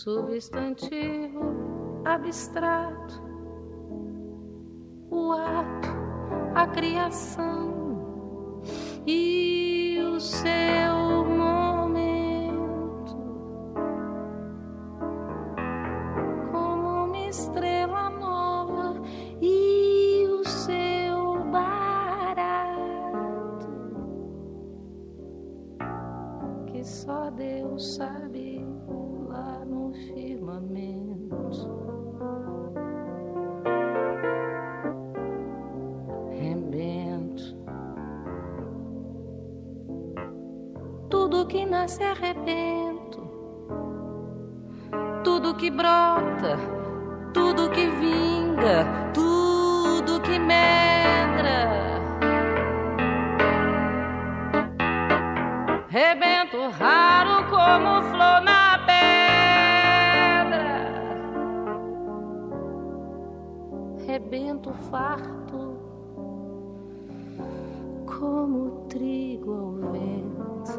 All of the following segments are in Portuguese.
substantivo abstrato, o ato, a criação e o seu momento, como uma estrela nova e o seu barato, que só Deus sabe lá no firmamento. Rebento. Tudo que nasce é rebento. Tudo que brota, tudo que vinga, tudo que medra. Rebento raro como flor na pedra. Rebento farto como trigo ao vento.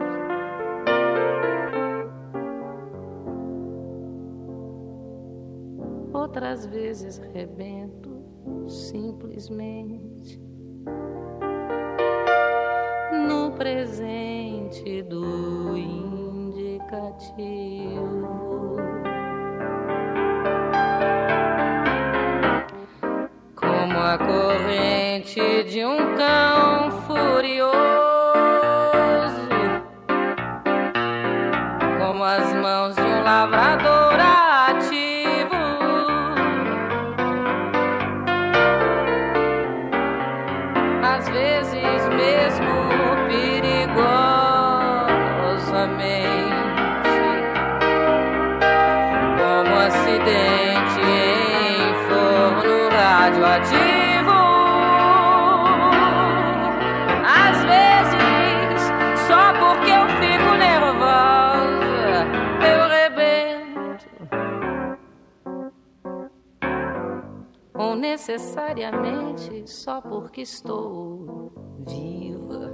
Outras vezes rebento simplesmente no presente do indicativo, como a corrente de um cão furioso, como as mãos de um lavrador ativo, às vezes mesmo perigosamente, como acidente em forno radioativo, às vezes só porque eu fico nervosa eu rebento, ou necessariamente só porque estou viva.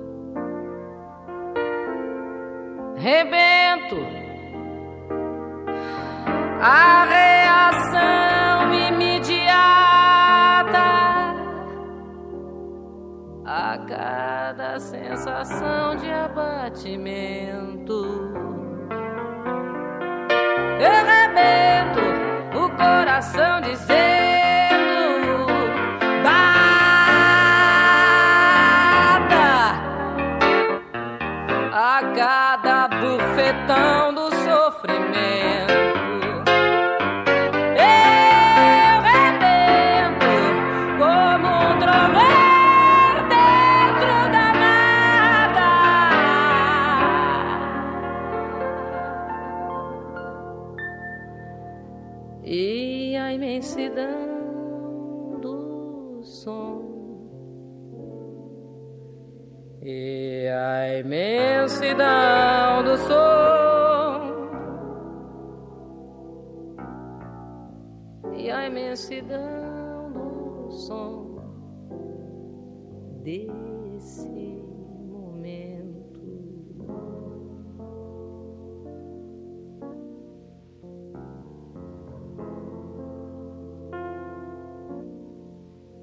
Rebento. A reação imediata a cada sensação de abatimento. Eu rebento o coração dizendo bata a cada bufetão do sofrimento. Eu rebento como um trovão dentro da nada. E a imensidão do som, e a imensidão do som, e a imensidão do som desse